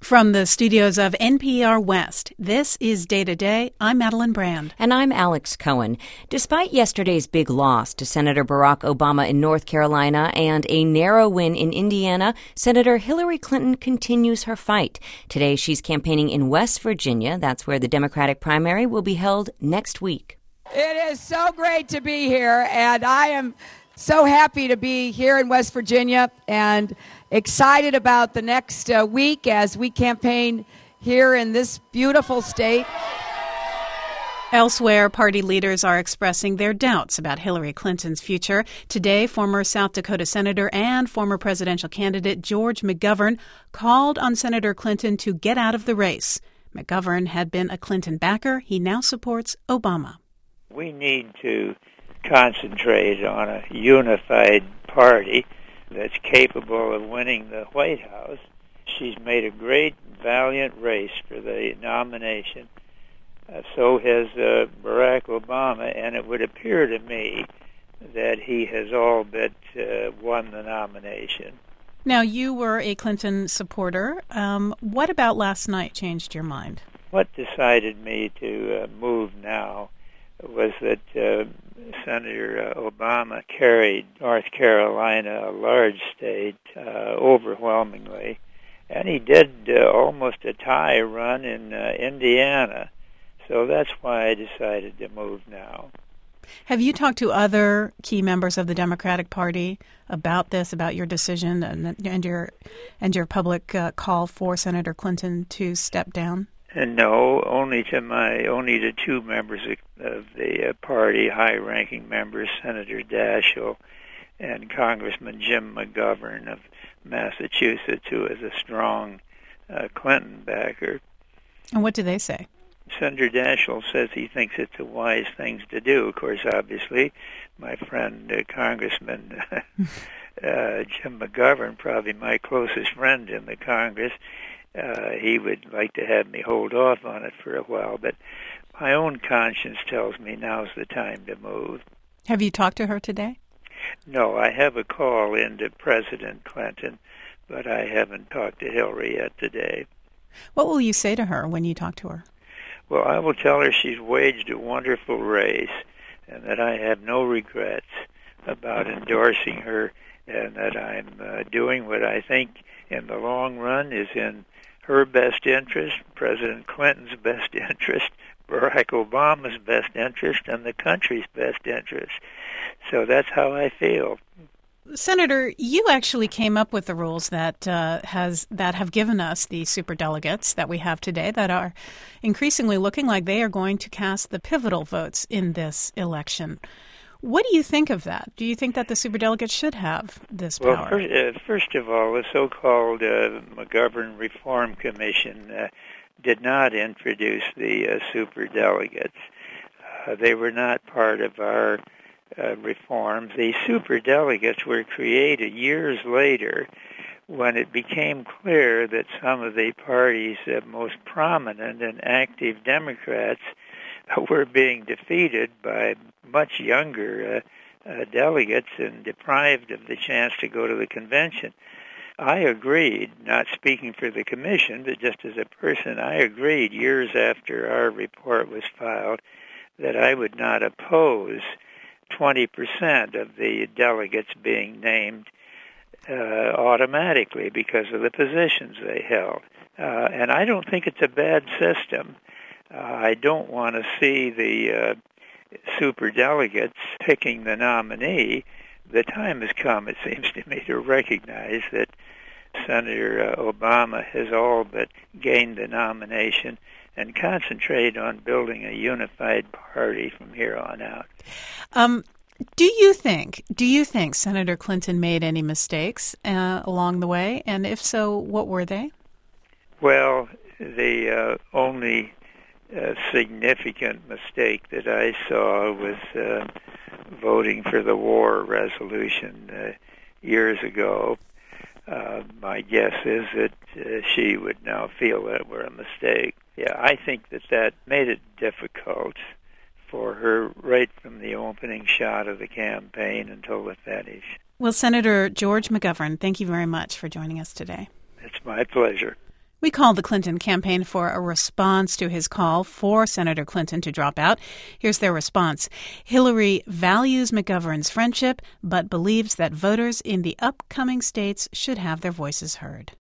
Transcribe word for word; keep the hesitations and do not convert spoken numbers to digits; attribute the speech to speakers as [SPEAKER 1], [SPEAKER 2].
[SPEAKER 1] From the studios of N P R West, this is Day to Day. I'm Madeline Brand.
[SPEAKER 2] And I'm Alex Cohen. Despite yesterday's big loss to Senator Barack Obama in North Carolina and a narrow win in Indiana, Senator Hillary Clinton continues her fight. Today, she's campaigning in West Virginia. That's where the Democratic primary will be held next week.
[SPEAKER 3] It is so great to be here, and I am so happy to be here in West Virginia and excited about the next uh, week as we campaign here in this beautiful state.
[SPEAKER 1] Elsewhere, party leaders are expressing their doubts about Hillary Clinton's future. Today, former South Dakota Senator and former presidential candidate George McGovern called on Senator Clinton to get out of the race. McGovern had been a Clinton backer. He now supports Obama.
[SPEAKER 4] We need to concentrate on a unified party that's capable of winning the White House. She's made a great, valiant race for the nomination. Uh, so has uh, Barack Obama, and it would appear to me that he has all but uh, won the nomination.
[SPEAKER 1] Now, you were a Clinton supporter. Um, what about last night changed your mind?
[SPEAKER 4] What decided me to uh, move now was that uh, Senator uh, Obama carried North Carolina, a large state, uh, overwhelmingly, and he did uh, almost a tie run in uh, Indiana. So that's why I decided to move now.
[SPEAKER 1] Have you talked to other key members of the Democratic Party about this, about your decision and, and your and your public uh, call for Senator Clinton to step down?
[SPEAKER 4] And no, only to my only to two members of the uh, party, high-ranking members, Senator Daschle and Congressman Jim McGovern of Massachusetts, who is a strong uh, Clinton backer.
[SPEAKER 1] And what do they say?
[SPEAKER 4] Senator Daschle says he thinks it's a wise thing to do. Of course, obviously, my friend uh, Congressman uh, Jim McGovern, probably my closest friend in the Congress, Uh, he would like to have me hold off on it for a while, but my own conscience tells me now's the time to move.
[SPEAKER 1] Have you talked to her today?
[SPEAKER 4] No, I have a call into President Clinton, but I haven't talked to Hillary yet today.
[SPEAKER 1] What will you say to her when you talk to her?
[SPEAKER 4] Well, I will tell her she's waged a wonderful race and that I have no regrets about endorsing her and that I'm uh, doing what I think in the long run is in her best interest, President Clinton's best interest, Barack Obama's best interest, and the country's best interest. So that's how I feel.
[SPEAKER 1] Senator, you actually came up with the rules that uh, has that have given us the superdelegates that we have today that are increasingly looking like they are going to cast the pivotal votes in this election. What do you think of that? Do you think that the superdelegates should have this power?
[SPEAKER 4] Well, first, uh, first of all, the so-called uh, McGovern Reform Commission uh, did not introduce the uh, superdelegates. Uh, they were not part of our uh, reforms. The superdelegates were created years later when it became clear that some of the party's uh, most prominent and active Democrats were being defeated by much younger uh, uh, delegates and deprived of the chance to go to the convention. I agreed, not speaking for the commission, but just as a person, I agreed years after our report was filed that I would not oppose twenty percent of the delegates being named uh, automatically because of the positions they held. Uh, and I don't think it's a bad system. Uh, I don't want to see the uh, superdelegates picking the nominee. The time has come, it seems to me, to recognize that Senator uh, Obama has all but gained the nomination and concentrate on building a unified party from here on out.
[SPEAKER 1] Um, do you think, do you think Senator Clinton made any mistakes uh, along the way? And if so, what were they?
[SPEAKER 4] Well, the uh, only uh, significant mistake that I saw was uh, voting for the war resolution uh, years ago. Uh, my guess is that uh, she would now feel that it were a mistake. Yeah, I think that that made it difficult for her right from the opening shot of the campaign until the finish.
[SPEAKER 1] Well, Senator George McGovern, thank you very much for joining us today.
[SPEAKER 4] It's my pleasure.
[SPEAKER 1] We called the Clinton campaign for a response to his call for Senator Clinton to drop out. Here's their response. Hillary values McGovern's friendship, but believes that voters in the upcoming states should have their voices heard.